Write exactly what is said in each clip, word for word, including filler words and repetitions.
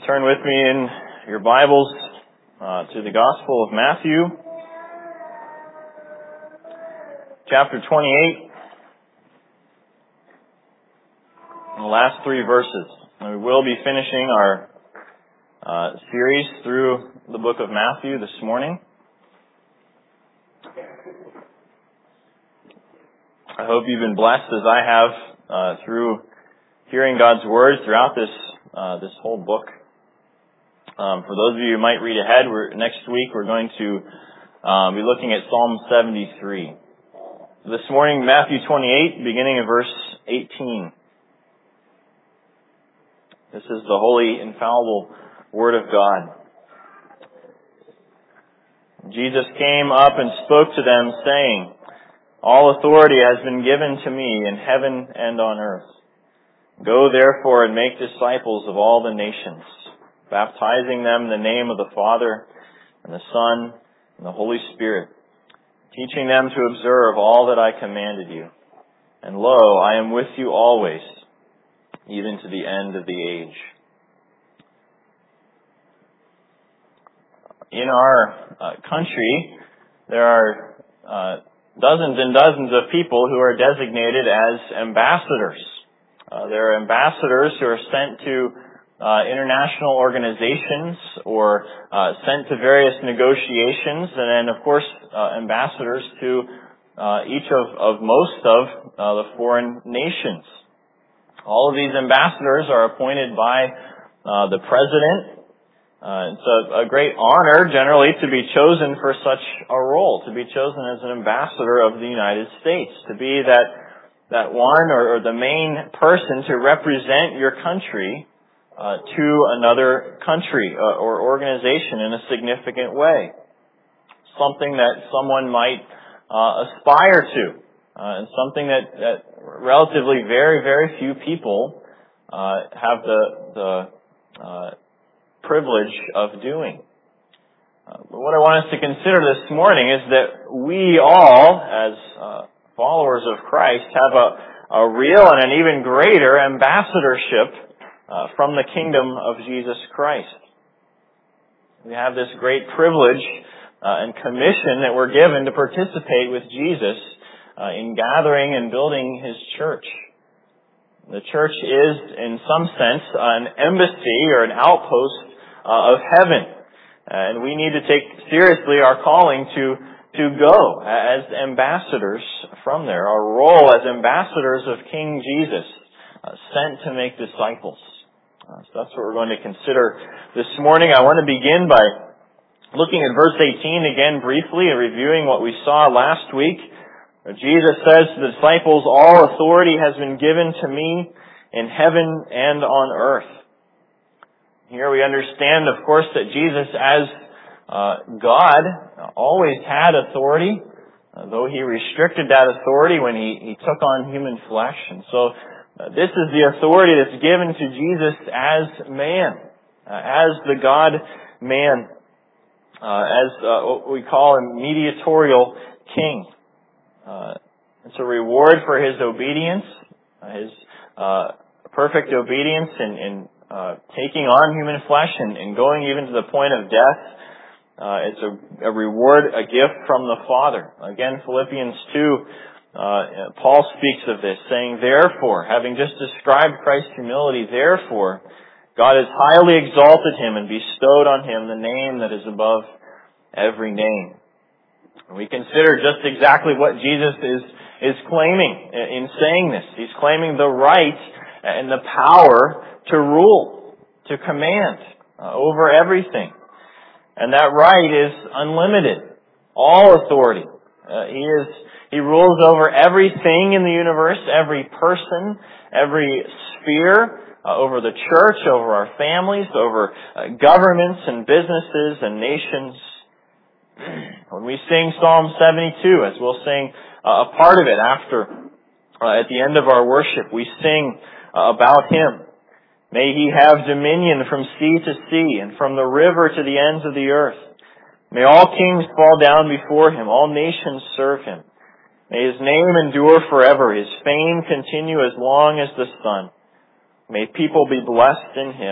Turn with me in your Bibles uh, to the Gospel of Matthew, chapter twenty-eight, and the last three verses. And we will be finishing our uh, series through the book of Matthew this morning. I hope you've been blessed as I have uh, through hearing God's Word throughout this uh, this whole book. Um, for those of you who might read ahead, we're, next week we're going to um, be looking at Psalm seventy-three. This morning, Matthew twenty-eight, beginning of verse eighteen. This is the holy, infallible Word of God. Jesus came up and spoke to them, saying, "All authority has been given to me in heaven and on earth. Go therefore and make disciples of all the nations, baptizing them in the name of the Father and the Son and the Holy Spirit, teaching them to observe all that I commanded you. And lo, I am with you always, even to the end of the age." In our uh, country, there are uh, dozens and dozens of people who are designated as ambassadors. Uh, there are ambassadors who are sent to uh, international organizations or uh, sent to various negotiations, and then, of course, uh, ambassadors to uh, each of, of most of uh, the foreign nations. All of these ambassadors are appointed by uh, the president. Uh, it's a, a great honor, generally, to be chosen for such a role, to be chosen as an ambassador of the United States, to be that that one or, or the main person to represent your country uh, to another country uh, or organization in a significant way. Something that someone might uh, aspire to, uh, and something that, that relatively very, very few people uh, have the, the uh, privilege of doing. Uh, but what I want us to consider this morning is that we all, as uh, followers of Christ, have a, a real and an even greater ambassadorship uh, from the kingdom of Jesus Christ. We have this great privilege uh, and commission that we're given to participate with Jesus uh, in gathering and building His church. The church is, in some sense, an embassy or an outpost uh, of heaven. And we need to take seriously our calling to to go as ambassadors from there, our role as ambassadors of King Jesus, uh, sent to make disciples. Uh, so that's what we're going to consider this morning. I want to begin by looking at verse eighteen again briefly and reviewing what we saw last week. Jesus says to the disciples, "All authority has been given to me in heaven and on earth." Here we understand, of course, that Jesus as Uh, God always had authority, uh, though He restricted that authority when He, he took on human flesh. And so uh, this is the authority that's given to Jesus as man, uh, as the God-man, uh, as uh, what we call a mediatorial king. Uh, it's a reward for His obedience, uh, His uh, perfect obedience in, in uh, taking on human flesh and, and going even to the point of death. Uh, it's a, a reward, a gift from the Father. Again, Philippians two, uh, Paul speaks of this, saying, "Therefore," having just described Christ's humility, "therefore, God has highly exalted Him and bestowed on Him the name that is above every name." And we consider just exactly what Jesus is, is claiming in saying this. He's claiming the right and the power to rule, to command uh, over everything. And that right is unlimited. All authority. Uh, he is, He rules over everything in the universe, every person, every sphere, uh, over the church, over our families, over uh, governments and businesses and nations. When we sing Psalm seventy-two, as we'll sing uh, a part of it after, uh, at the end of our worship, we sing uh, about Him. "May He have dominion from sea to sea and from the river to the ends of the earth. May all kings fall down before Him, all nations serve Him. May His name endure forever, His fame continue as long as the sun. May people be blessed in Him,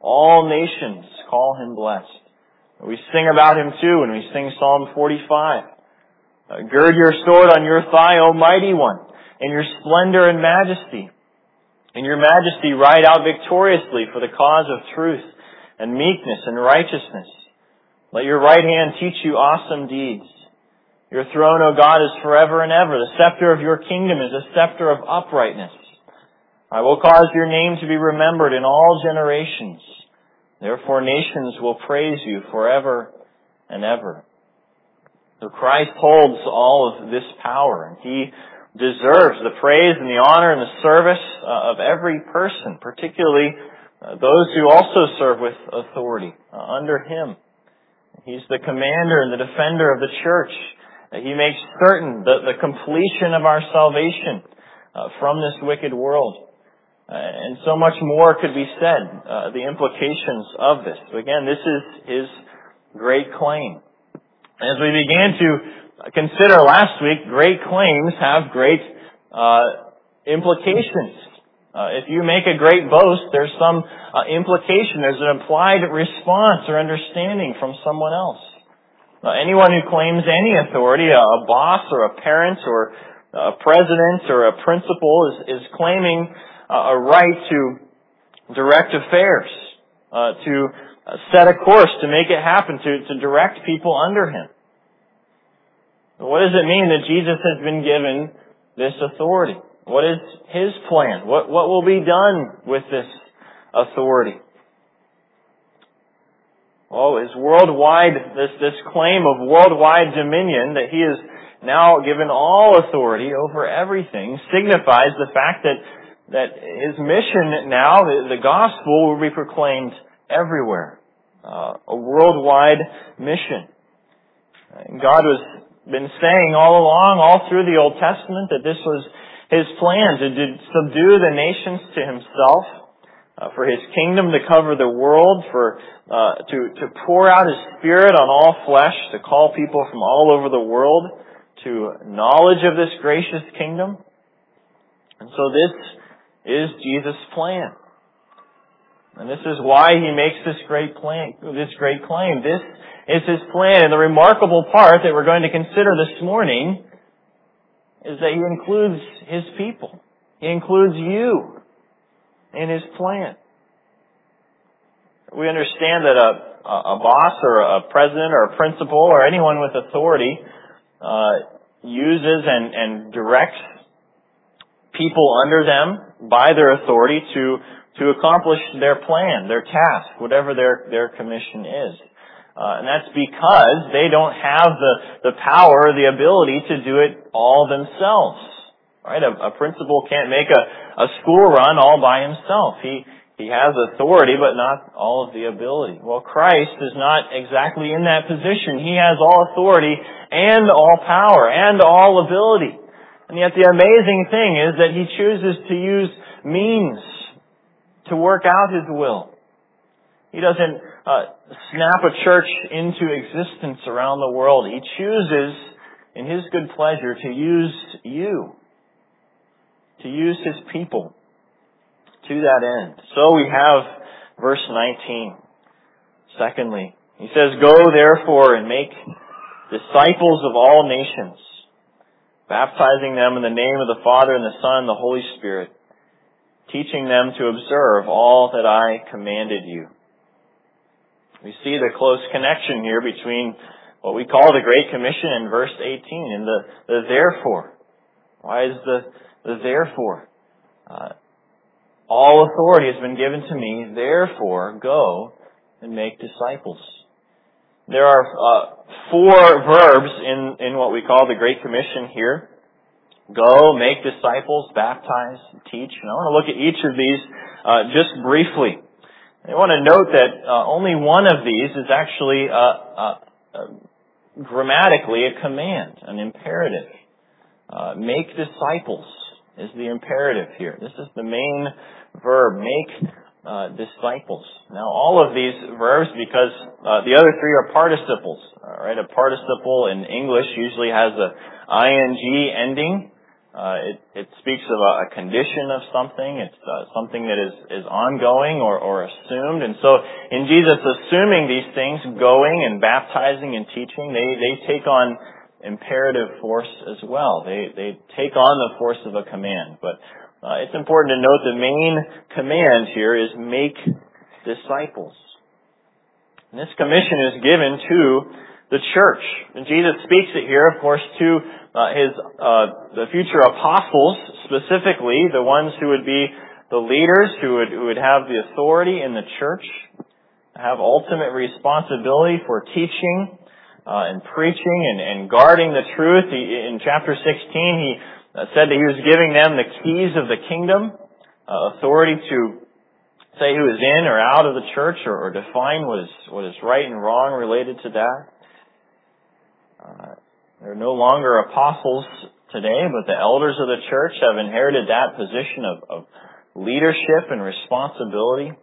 All nations call him blessed. We sing about him too when we sing Psalm forty-five. Uh, Gird your sword on your thigh, O mighty one, in your splendor and majesty. In your majesty ride out victoriously for the cause of truth and meekness and righteousness. Let your right hand teach you awesome deeds. Your throne, O God, is forever and ever. The scepter of your kingdom is a scepter of uprightness. I will cause your name to be remembered in all generations. Therefore nations will praise you forever and ever. So Christ holds all of this power, and He deserves the praise and the honor and the service uh, of every person, particularly uh, those who also serve with authority uh, under Him. He's the commander and the defender of the church. He makes certain the, the completion of our salvation uh, from this wicked world. Uh, and so much more could be said, uh, the implications of this. So again, this is His great claim. As we began to consider last week, great claims have great uh, implications. Uh, if you make a great boast, there's some uh, implication. There's an implied response or understanding from someone else. Uh, anyone who claims any authority, a, a boss or a parent or a president or a principal, is, is claiming uh, a right to direct affairs, uh, to uh, set a course, to make it happen, to, to direct people under him. What does it mean that Jesus has been given this authority? What is His plan? What, what will be done with this authority? Well, is worldwide, this, this claim of worldwide dominion that He is now given all authority over everything signifies the fact that, that His mission now, the, the gospel, will be proclaimed everywhere. Uh, a worldwide mission. God was been saying all along, all through the Old Testament, that this was His plan to, to subdue the nations to Himself, uh, for His kingdom to cover the world, for uh, to, to pour out His Spirit on all flesh, to call people from all over the world to knowledge of this gracious kingdom. And so this is Jesus' plan. And this is why He makes this great plan, this great claim. This is His plan. And the remarkable part that we're going to consider this morning is that He includes His people. He includes you in His plan. We understand that a, a boss or a president or a principal or anyone with authority uh, uses and, and directs people under them by their authority to to accomplish their plan, their task, whatever their, their commission is. Uh, and that's because they don't have the, the power or the ability to do it all themselves. Right? A, a principal can't make a, a school run all by himself. He, he has authority, but not all of the ability. Well, Christ is not exactly in that position. He has all authority and all power and all ability. And yet the amazing thing is that He chooses to use means to work out His will. He doesn't uh, snap a church into existence around the world. He chooses, in His good pleasure, to use you, to use His people to that end. So we have verse nineteen. Secondly, He says, "Go therefore and make disciples of all nations, baptizing them in the name of the Father and the Son and the Holy Spirit, teaching them to observe all that I commanded you." We see the close connection here between what we call the Great Commission in verse eighteen and the, the therefore. Why is the, the therefore? Uh, all authority has been given to me, therefore go and make disciples. There are uh, four verbs in, in what we call the Great Commission here. Go, make disciples, baptize, teach. And I want to look at each of these uh, just briefly. I want to note that uh, only one of these is actually uh, uh, uh, grammatically a command, an imperative. Uh, make disciples is the imperative here. This is the main verb, make uh, disciples. Now, all of these verbs, because uh, the other three are participles. All right, a participle in English usually has a ing ending. Uh, it, it speaks of a, a condition of something. It's uh, something that is, is ongoing or, or assumed. And so in Jesus assuming these things, going and baptizing and teaching, they, they take on imperative force as well. They, they take on the force of a command. But uh, it's important to note the main command here is make disciples. And this commission is given to the church. And Jesus speaks it here, of course, to uh, his uh, the future apostles, specifically the ones who would be the leaders, who would who would have the authority in the church, have ultimate responsibility for teaching uh, and preaching and, and guarding the truth. He, in chapter sixteen, he uh, said that he was giving them the keys of the kingdom, uh, authority to say who is in or out of the church, or, or define what is what is right and wrong related to that. Uh, they're no longer apostles today, but the elders of the church have inherited that position of, of leadership and responsibility.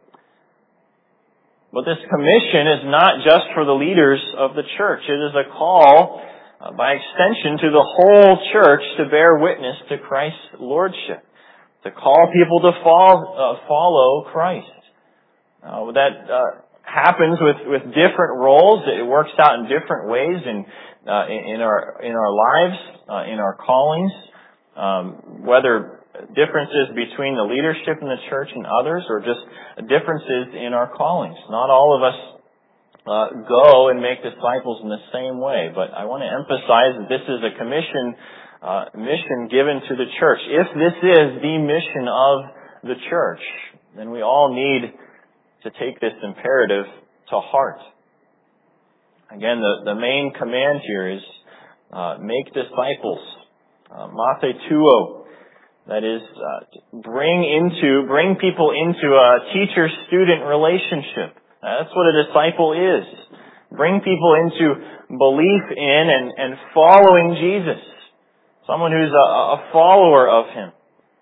But this commission is not just for the leaders of the church. It is a call, uh, by extension, to the whole church to bear witness to Christ's lordship, to call people to follow, uh, follow Christ. Uh, that uh, happens with, with different roles. It works out in different ways in uh, in, in our in our lives, uh, in our callings, um, whether differences between the leadership in the church and others, or just differences in our callings. Not all of us uh, go and make disciples in the same way, but I want to emphasize that this is a commission, uh, mission given to the church. If this is the mission of the church, then we all need to take this imperative to heart. Again, the, the main command here is uh, make disciples, uh, mathetuo. That is, uh, bring into, bring people into a teacher-student relationship. That's what a disciple is. Bring people into belief in and, and following Jesus. Someone who's a, a follower of Him.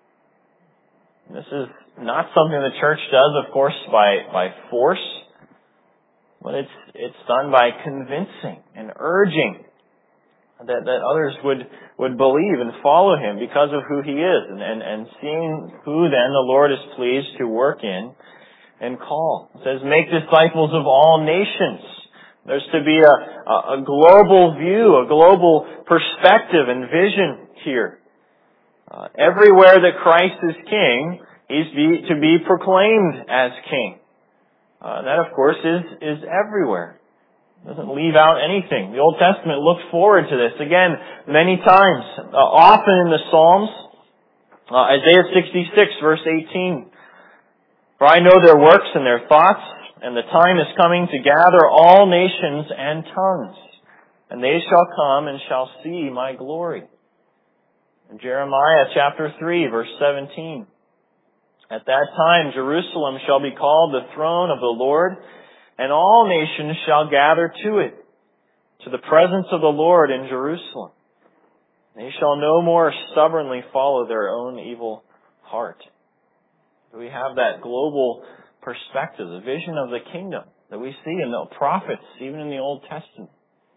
This is not something the church does, of course, by, by force, but it's, it's done by convincing and urging that, that others would, would believe and follow Him because of who He is, and, and, and seeing who then the Lord is pleased to work in and call. It says, make disciples of all nations. There's to be a, a, a global view, a global perspective and vision here. Uh, everywhere that Christ is King, He's be, to be proclaimed as King. Uh, that, of course, is, is everywhere. It doesn't leave out anything. The Old Testament looked forward to this. Again, many times, uh, often in the Psalms, uh, Isaiah sixty-six, verse eighteen. For I know their works and their thoughts, and the time is coming to gather all nations and tongues, and they shall come and shall see my glory. In Jeremiah chapter three, verse seventeen. At that time Jerusalem shall be called the throne of the Lord, and all nations shall gather to it, to the presence of the Lord in Jerusalem. They shall no more stubbornly follow their own evil heart. We have that global perspective, the vision of the kingdom that we see in the prophets, even in the Old Testament.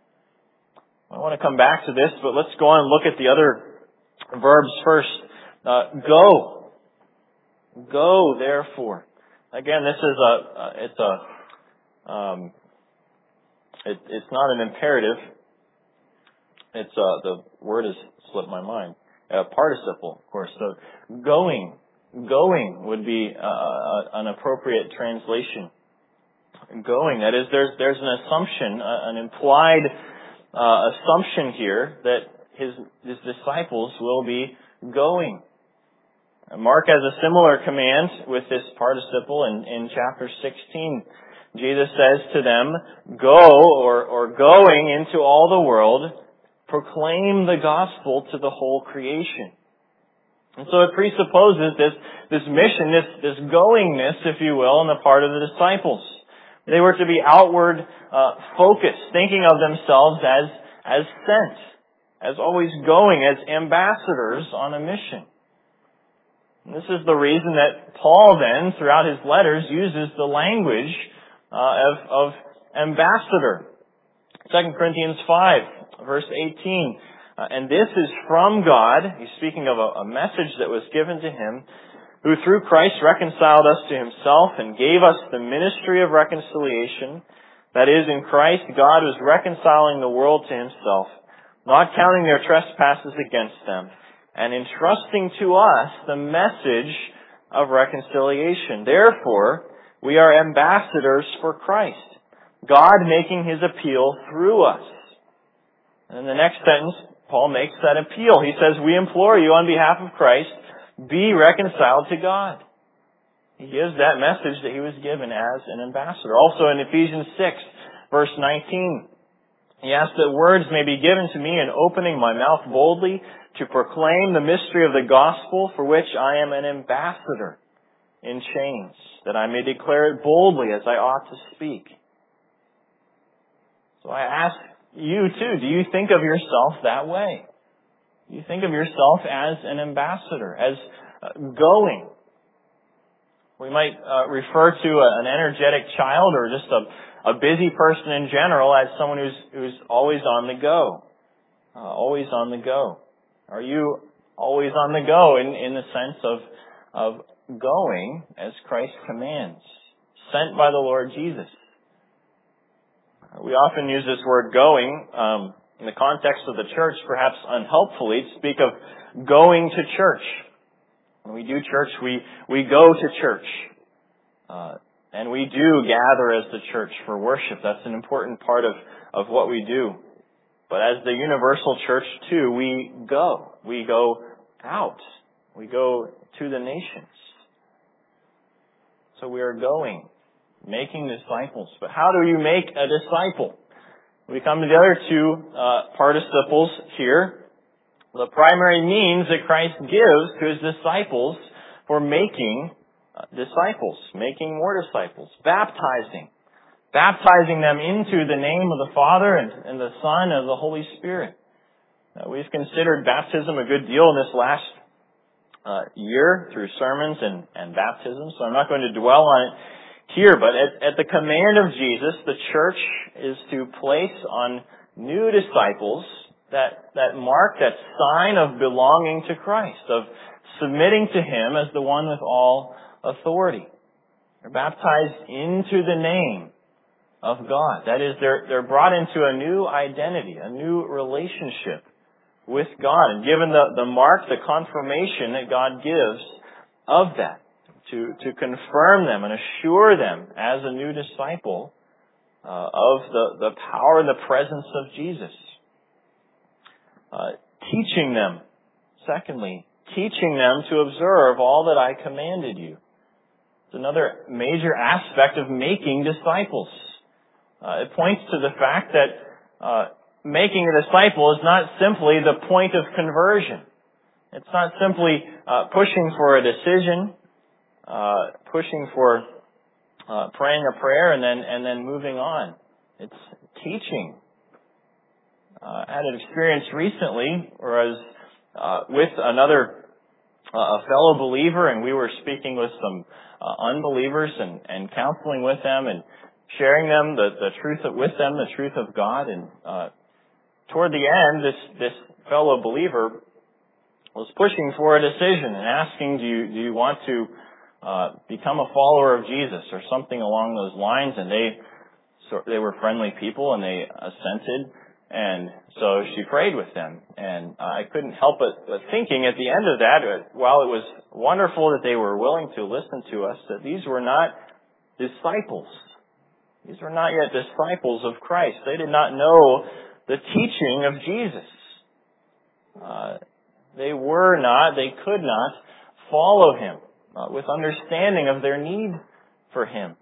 I want to come back to this, but let's go on and look at the other verbs first. Uh, go. Go, therefore. Again, this is a, uh, it's a, um, it, it's not an imperative. It's, uh, the word has slipped my mind. A participle, of course. So, going. Going would be, uh, an appropriate translation. Going. That is, there's, there's an assumption, uh, an implied, uh, assumption here that his, his disciples will be going. Mark has a similar command with this participle in, in chapter sixteen. Jesus says to them, go, or, or going into all the world, proclaim the gospel to the whole creation. And so it presupposes this, this mission, this, this goingness, if you will, on the part of the disciples. They were to be outward uh, focused, thinking of themselves as, as sent, as always going, as ambassadors on a mission. And this is the reason that Paul then, throughout his letters, uses the language uh, of, of ambassador. Second Corinthians five, verse eighteen. Uh, and this is from God. He's speaking of a, a message that was given to him, who through Christ reconciled us to himself and gave us the ministry of reconciliation. That is, in Christ, God was reconciling the world to himself, not counting their trespasses against them, and entrusting to us the message of reconciliation. Therefore, we are ambassadors for Christ, God making his appeal through us. And in the next sentence, Paul makes that appeal. He says, we implore you on behalf of Christ, be reconciled to God. He gives that message that he was given as an ambassador. Also in Ephesians six, verse nineteen, he asks that words may be given to me in opening my mouth boldly to proclaim the mystery of the gospel, for which I am an ambassador in chains, that I may declare it boldly as I ought to speak. So I ask you too, do you think of yourself that way? Do you think of yourself as an ambassador, as uh, going? We might uh, refer to a, an energetic child or just a, a busy person in general as someone who's who's always on the go. Uh, always on the go. Are you always on the go in, in the sense of of going as Christ commands, sent by the Lord Jesus? We often use this word going um, in the context of the church, perhaps unhelpfully, to speak of going to church. When we do church, we, we go to church. Uh, and we do gather as the church for worship. That's an important part of, of what we do. But as the universal church too, we go. We go out. We go to the nations. So we are going, making disciples. But how do you make a disciple? We come to the other two uh, participles here. The primary means that Christ gives to his disciples for making uh, disciples, making more disciples, baptizing, baptizing them into the name of the Father and, and the Son and the Holy Spirit. Uh, we've considered baptism a good deal in this last uh, year through sermons and, and baptisms, so I'm not going to dwell on it here, but at, at the command of Jesus, the church is to place on new disciples that, that mark, that sign of belonging to Christ, of submitting to him as the one with all authority. They're baptized into the name of God. That is, they're, they're brought into a new identity, a new relationship with God, and given the, the mark, the confirmation that God gives of that, to, to confirm them and assure them as a new disciple uh, of the, the power and the presence of Jesus. Uh, teaching them, secondly, teaching them to observe all that I commanded you. It's another major aspect of making disciples. Uh, it points to the fact that uh, making a disciple is not simply the point of conversion. It's not simply uh, pushing for a decision, uh, pushing for uh, praying a prayer and then and then moving on. It's teaching. Uh, I had an experience recently where I was uh, with another uh, a fellow believer, and we were speaking with some uh, unbelievers and, and counseling with them and sharing them the, the truth of, with them the truth of God. And uh, toward the end, this this fellow believer was pushing for a decision and asking, "Do you do you want to uh, become a follower of Jesus?" or something along those lines. And they so they were friendly people, and they assented. And so she prayed with them, and I couldn't help but, but thinking at the end of that, while it was wonderful that they were willing to listen to us, that these were not disciples. These were not yet disciples of Christ. They did not know the teaching of Jesus. Uh, they were not, they could not follow him uh, with understanding of their need for him.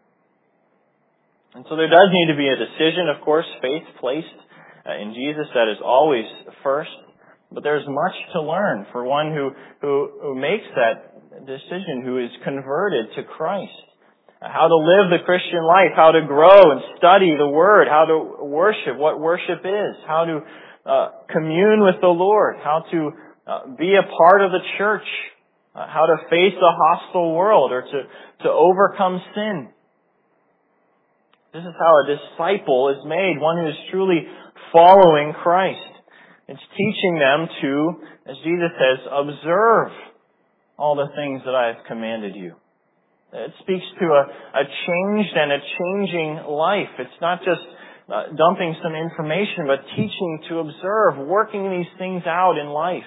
And so there does need to be a decision, of course, faith placed in Jesus, that is always first. But there's much to learn for one who, who, who makes that decision, who is converted to Christ. How to live the Christian life, how to grow and study the Word, how to worship, what worship is, how to uh, commune with the Lord, how to uh, be a part of the church, uh, how to face a hostile world or to, to overcome sin. This is how a disciple is made, one who is truly following Christ. It's teaching them to, as Jesus says, observe all the things that I have commanded you. It speaks to a, a changed and a changing life. It's not just uh, dumping some information, but teaching to observe, working these things out in life.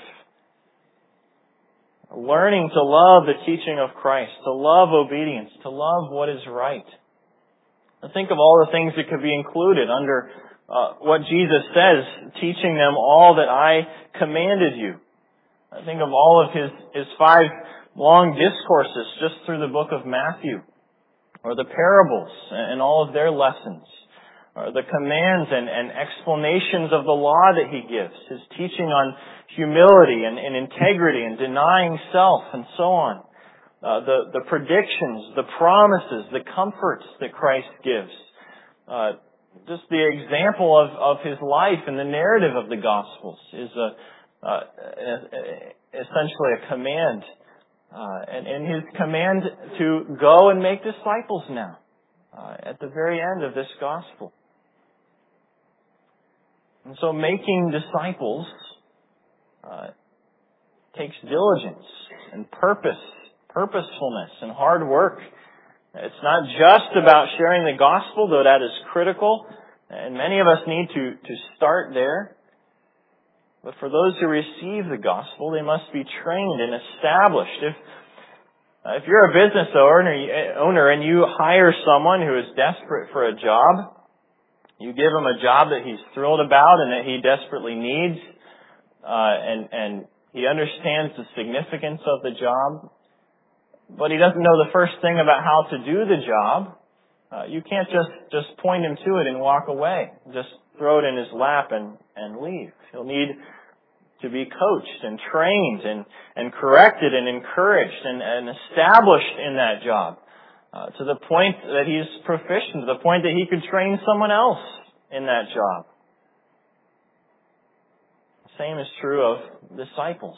Learning to love the teaching of Christ, to love obedience, to love what is right. And think of all the things that could be included under uh, what Jesus says, teaching them all that I commanded you. I think of all of his, his five long discourses just through the book of Matthew, or the parables and all of their lessons, or the commands and, and explanations of the law that he gives, his teaching on humility and, and integrity and denying self and so on, uh, the, the predictions, the promises, the comforts that Christ gives, uh, just the example of, of his life and the narrative of the Gospels is a, uh, essentially a command. Uh, and, and his command to go and make disciples now, uh, at the very end of this gospel. And so making disciples uh, takes diligence and purpose, purposefulness and hard work. It's not just about sharing the gospel, though that is critical, and many of us need to, to start there. But for those who receive the gospel, they must be trained and established. If uh, if you're a business owner, owner and you hire someone who is desperate for a job, you give him a job that he's thrilled about and that he desperately needs, uh, and and he understands the significance of the job, but he doesn't know the first thing about how to do the job. Uh, you can't just just point him to it and walk away. Just throw it in his lap and, and leave. He'll need to be coached and trained and, and corrected and encouraged and, and established in that job uh, to the point that he's proficient, to the point that he could train someone else in that job. The same is true of disciples.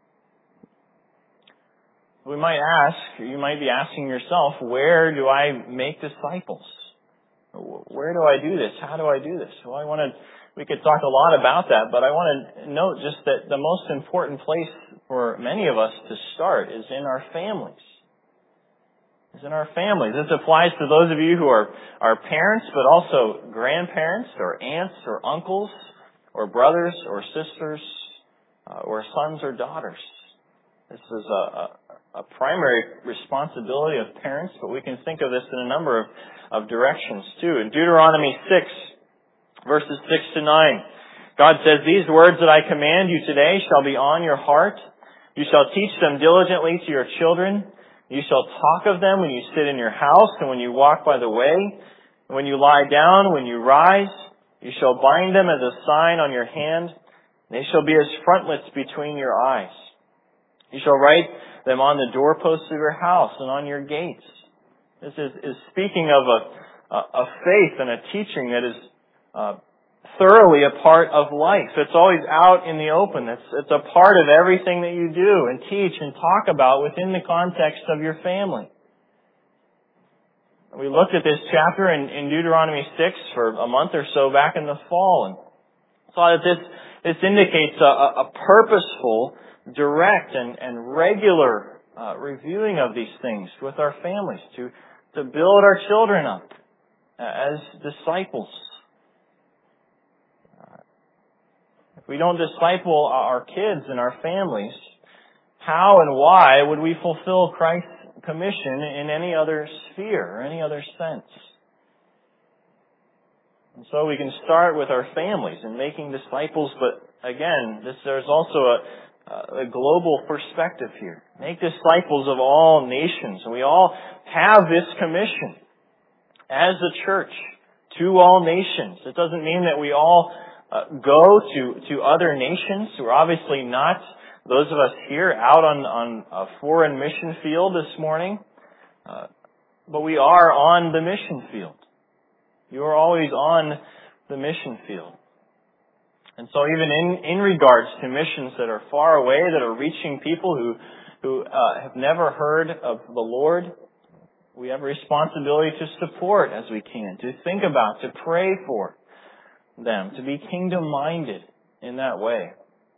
We might ask, or you might be asking yourself, where do I make disciples? Where do I do this? How do I do this? Well, I want to, we could talk a lot about that, but I want to note just that the most important place for many of us to start is in our families. Is in our families. This applies to those of you who are, are parents, but also grandparents or aunts or uncles or brothers or sisters uh, or sons or daughters. This is a, a a primary responsibility of parents, but we can think of this in a number of, of directions too. In Deuteronomy six, verses six to nine, God says, "These words that I command you today shall be on your heart. You shall teach them diligently to your children. You shall talk of them when you sit in your house and when you walk by the way, and when you lie down, when you rise. You shall bind them as a sign on your hand. They shall be as frontlets between your eyes. You shall write them on the doorposts of your house and on your gates." This is, is speaking of a, a, a faith and a teaching that is uh, thoroughly a part of life. It's always out in the open. It's, it's a part of everything that you do and teach and talk about within the context of your family. We looked at this chapter in, in Deuteronomy six for a month or so back in the fall and saw that this, this indicates a, a purposeful, direct and, and regular uh, reviewing of these things with our families to, to build our children up uh, as disciples. Uh, if we don't disciple our kids and our families, how and why would we fulfill Christ's commission in any other sphere or any other sense? And so we can start with our families and making disciples, but again, this, there's also a a global perspective here. Make disciples of all nations. And we all have this commission as a church to all nations. It doesn't mean that we all uh, go to, to other nations. We're obviously not, those of us here, out on, on a foreign mission field this morning. Uh, but we are on the mission field. You are always on the mission field. And so even in, in regards to missions that are far away, that are reaching people who, who uh, have never heard of the Lord, we have a responsibility to support as we can, to think about, to pray for them, to be kingdom-minded in that way.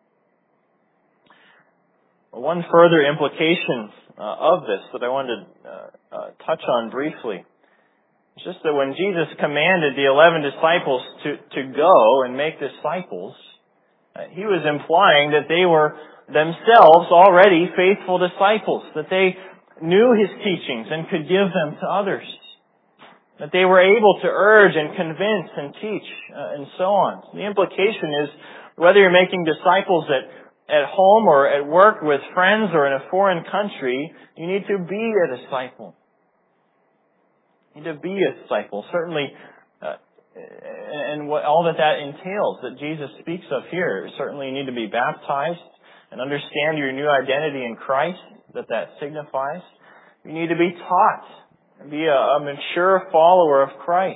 One further implication uh, of this that I wanted to uh, uh, touch on briefly is just that when Jesus commanded the eleven disciples to, to go and make disciples, uh, He was implying that they were themselves already faithful disciples, that they knew His teachings and could give them to others, that they were able to urge and convince and teach, uh, and so on. The implication is whether you're making disciples at at home or at work with friends or in a foreign country, you need to be a disciple. You need to be a disciple. Certainly, uh, and what, all that that entails, that Jesus speaks of here. Certainly you need to be baptized and understand your new identity in Christ, that that signifies. You need to be taught, be a, a mature follower of Christ.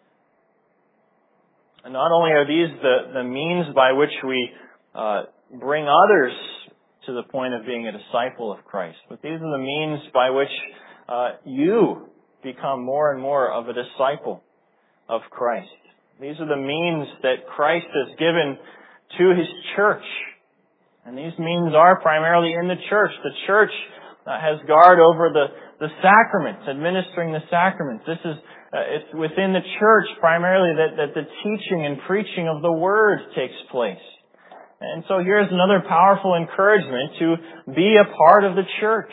And not only are these the, the means by which we uh, bring others to the point of being a disciple of Christ, but these are the means by which uh, you become more and more of a disciple of Christ. These are the means that Christ has given to His church. And these means are primarily in the church. The church uh, has guard over the, the sacraments, administering the sacraments. This is uh, it's within the church primarily that, that the teaching and preaching of the Word takes place. And so here's another powerful encouragement to be a part of the church,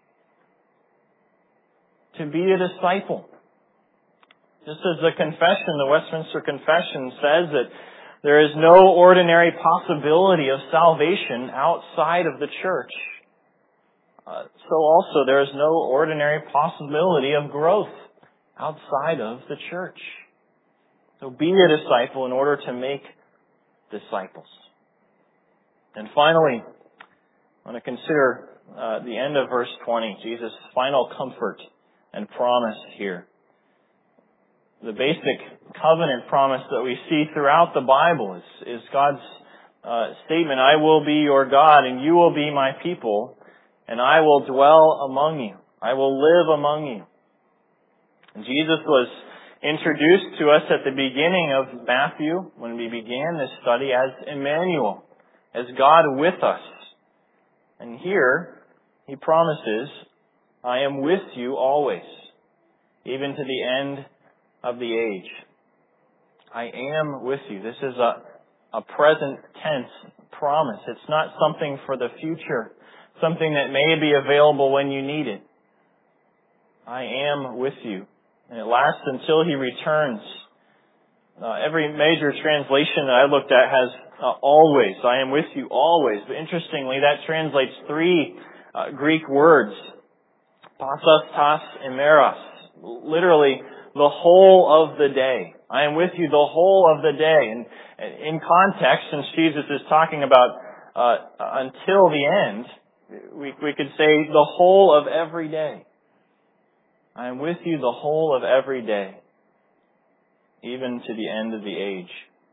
to be a disciple. Just as the confession, the Westminster Confession says that there is no ordinary possibility of salvation outside of the church, uh, so also there is no ordinary possibility of growth outside of the church. So be a disciple in order to make disciples. And finally, I want to consider uh, the end of verse twenty, Jesus' final comfort and promise here. The basic covenant promise that we see throughout the Bible is, is God's uh, statement, I will be your God and you will be my people and I will dwell among you. I will live among you. And Jesus was introduced to us at the beginning of Matthew when we began this study as Emmanuel, as God with us. And here, He promises, I am with you always, even to the end of the age. I am with you. This is a, a present tense promise. It's not something for the future, something that may be available when you need it. I am with you. And it lasts until He returns. Uh, every major translation that I looked at has uh, always. I am with you always. But interestingly, that translates three uh, Greek words. Pasas, tas, emeros. Literally, the whole of the day. I am with you the whole of the day. And in context, since Jesus is talking about uh, until the end, we, we could say the whole of every day. I am with you the whole of every day, even to the end of the age.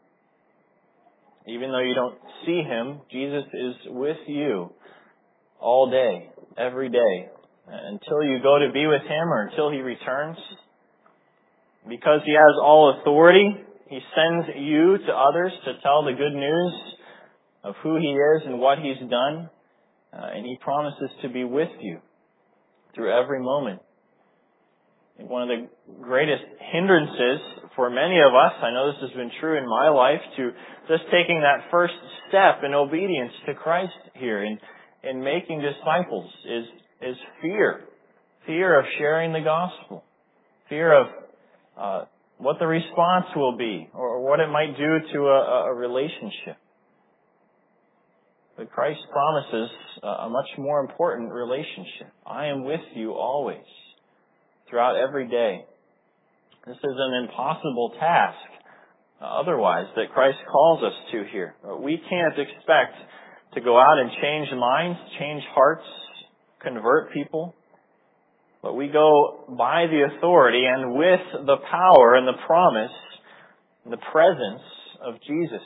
Even though you don't see Him, Jesus is with you all day, every day, until you go to be with Him or until He returns. Because He has all authority, He sends you to others to tell the good news of who He is and what He's done. Uh, and He promises to be with you through every moment. One of the greatest hindrances for many of us, I know this has been true in my life, to just taking that first step in obedience to Christ here, in, in making disciples, is, is fear. Fear of sharing the gospel. Fear of uh, what the response will be, or what it might do to a, a relationship. But Christ promises a much more important relationship. I am with you always, throughout every day. This is an impossible task, uh, otherwise, that Christ calls us to here. We can't expect to go out and change minds, change hearts, convert people. But we go by the authority and with the power and the promise, and the presence of Jesus.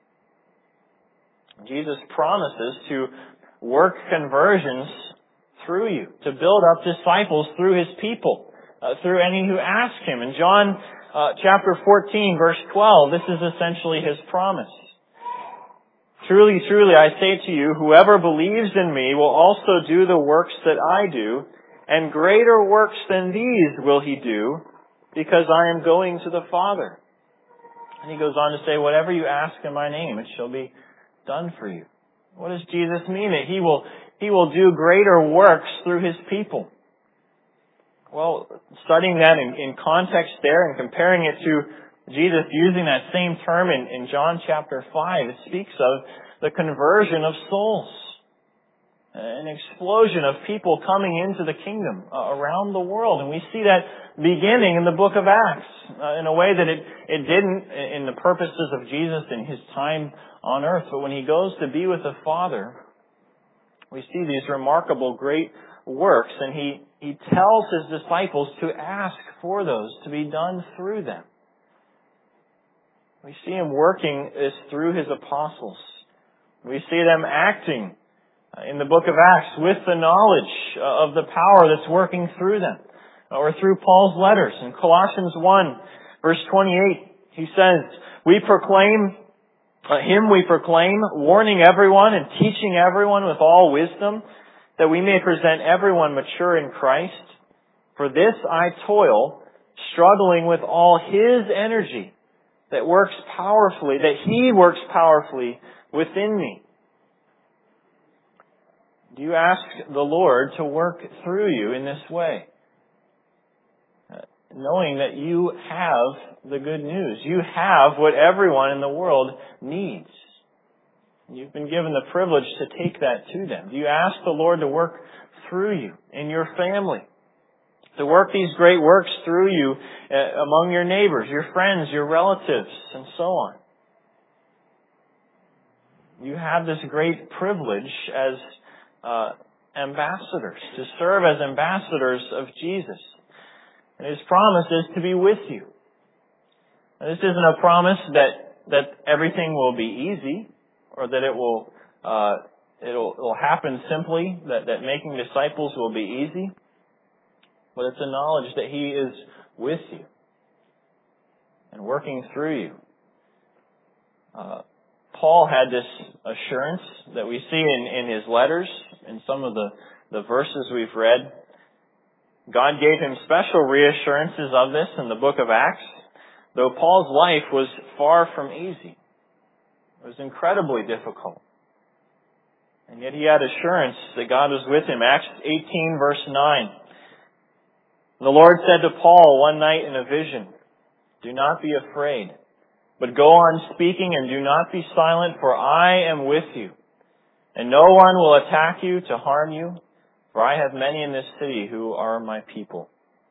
Jesus promises to work conversions through you, to build up disciples through His people. Uh, through any who ask Him. In John uh, chapter fourteen, verse twelve, this is essentially His promise. Truly, truly, I say to you, whoever believes in me will also do the works that I do, and greater works than these will he do, because I am going to the Father. And he goes on to say, whatever you ask in my name, it shall be done for you. What does Jesus mean? That he will, he will do greater works through his people. Well, studying that in, in context there and comparing it to Jesus using that same term in, in John chapter five, it speaks of the conversion of souls. An explosion of people coming into the kingdom uh, around the world. And we see that beginning in the book of Acts uh, in a way that it, it didn't in the purposes of Jesus in his time on earth. But when he goes to be with the Father, we see these remarkable great works. And he, he tells his disciples to ask for those to be done through them. We see him working this through his apostles. We see them acting in the book of Acts with the knowledge of the power that's working through them, or through Paul's letters. In Colossians one, verse twenty-eight, he says, we proclaim, uh, him we proclaim, warning everyone and teaching everyone with all wisdom, that we may present everyone mature in Christ. For this I toil, struggling with all his energy that works powerfully, that he works powerfully within me. Do you ask the Lord to work through you in this way? Uh, knowing that you have the good news. You have what everyone in the world needs. You've been given the privilege to take that to them. Do you ask the Lord to work through you in your family? To work these great works through you uh, among your neighbors, your friends, your relatives, and so on. You have this great privilege as uh, ambassadors, to serve as ambassadors of Jesus. And His promise is to be with you. Now, this isn't a promise that that everything will be easy, or that it will uh, it'll, it'll happen simply, that, that making disciples will be easy. But it's a knowledge that He is with you and working through you. Uh, Paul had this assurance that we see in, in his letters, in some of the, the verses we've read. God gave him special reassurances of this in the book of Acts, though Paul's life was far from easy. It was incredibly difficult. And yet he had assurance that God was with him. Acts eighteen verse nine. The Lord said to Paul one night in a vision, "Do not be afraid, but go on speaking and do not be silent, for I am with you. And no one will attack you to harm you, for I have many in this city who are my people."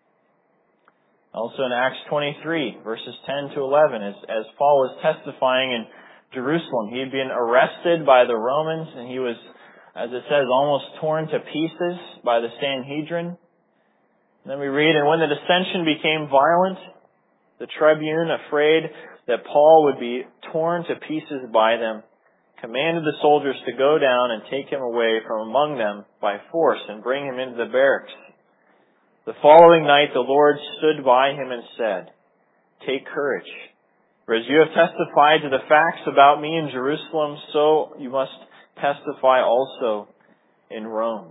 Also in Acts twenty-three, verses ten to eleven, as, as Paul was testifying in Jerusalem, he had been arrested by the Romans, and he was, as it says, almost torn to pieces by the Sanhedrin. And then we read, "And when the dissension became violent, the tribune, afraid that Paul would be torn to pieces by them, commanded the soldiers to go down and take him away from among them by force and bring him into the barracks. The following night the Lord stood by him and said, 'Take courage, for as you have testified to the facts about me in Jerusalem, so you must testify also in Rome.'"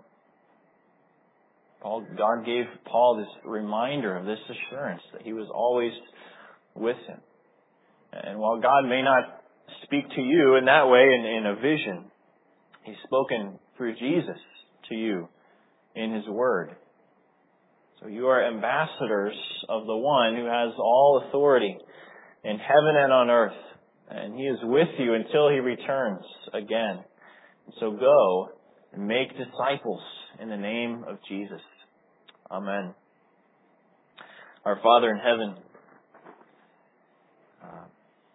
Paul, God gave Paul this reminder of this assurance that He was always with him. And while God may not speak to you in that way in, in a vision, He's spoken through Jesus to you in His Word. So you are ambassadors of the One who has all authority in heaven and on earth. And He is with you until He returns again. So go and make disciples in the name of Jesus. Amen. Our Father in heaven, uh,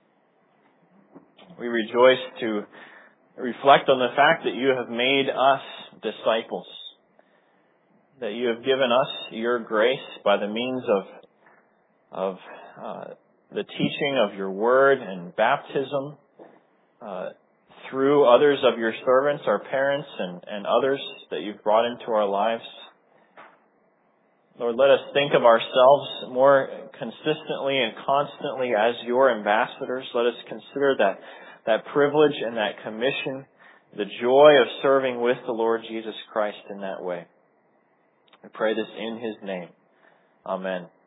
we rejoice to reflect on the fact that You have made us disciples, that You have given us Your grace by the means of of uh, the teaching of Your Word and baptism, uh, through others of Your servants, our parents and, and others that You've brought into our lives. Lord, let us think of ourselves more consistently and constantly as Your ambassadors. Let us consider that that privilege and that commission, the joy of serving with the Lord Jesus Christ in that way. I pray this in His name. Amen.